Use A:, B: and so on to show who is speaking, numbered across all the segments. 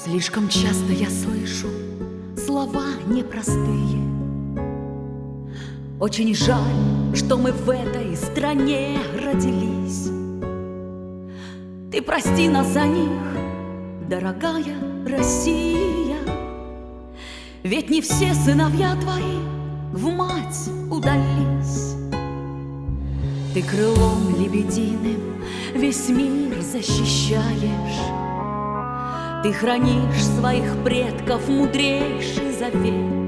A: Слишком часто я слышу слова непростые. Очень жаль, что мы в этой стране родились. Ты прости нас за них, дорогая Россия. Ведь не все сыновья твои в мать удались. Ты крылом лебединым весь мир защищаешь. Ты хранишь своих предков мудрейший завет.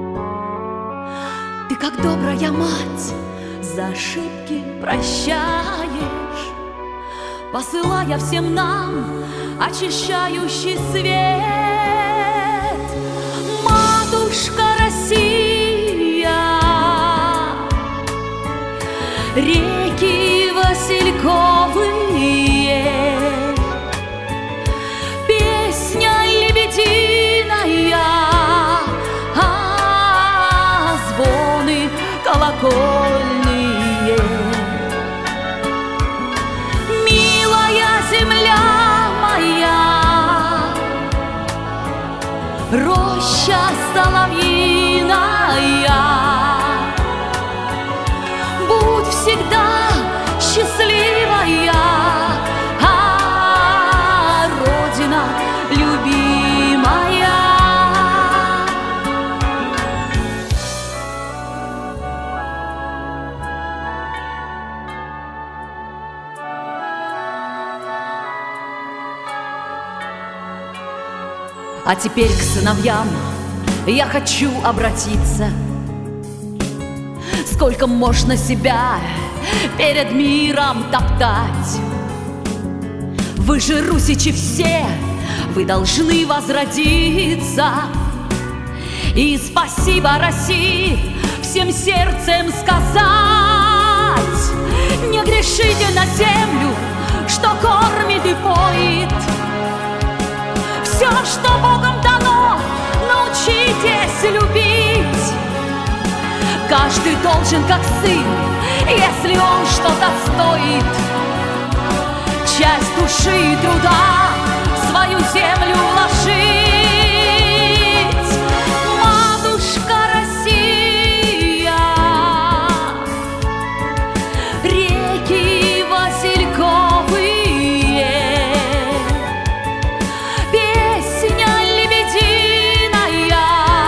A: Ты, как добрая мать, за ошибки прощаешь, посылая всем нам очищающий свет. Матушка Россия, реки васильковые, песня лебединая, звоны колокольные. Милая земля моя, роща соловьиная, будь всегда счастливая, Родина любимая. А теперь к сыновьям я хочу обратиться. Сколько можно себя перед миром топтать? Вы же, русичи все, вы должны возродиться. И спасибо России всем сердцем сказать. Не грешите на землю, что кормит и поит. Все, что Богом дано, научитесь любить. Каждый должен, как сын, если он что-то стоит, часть души и труда в свою землю вложить. Матушка Россия, реки васильковые, песня лебединая,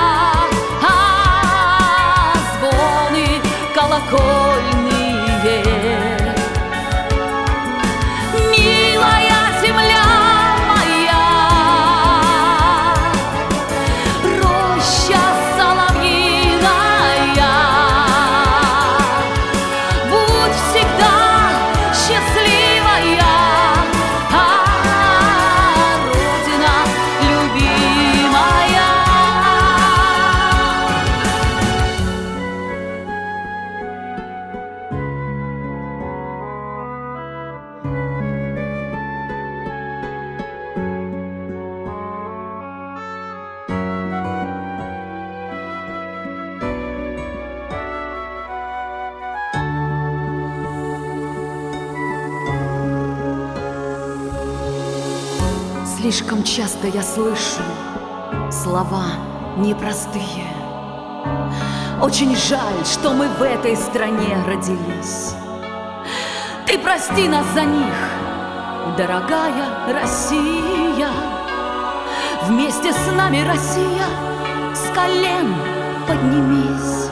A: звоны колокольные. Милая земля моя, роща соловьиная, будь всегда счастливая, Родина любимая. Слишком часто я слышу слова непростые. Очень жаль, что мы в этой стране родились. Ты прости нас за них, дорогая Россия. Вместе с нами, Россия, с колен поднимись.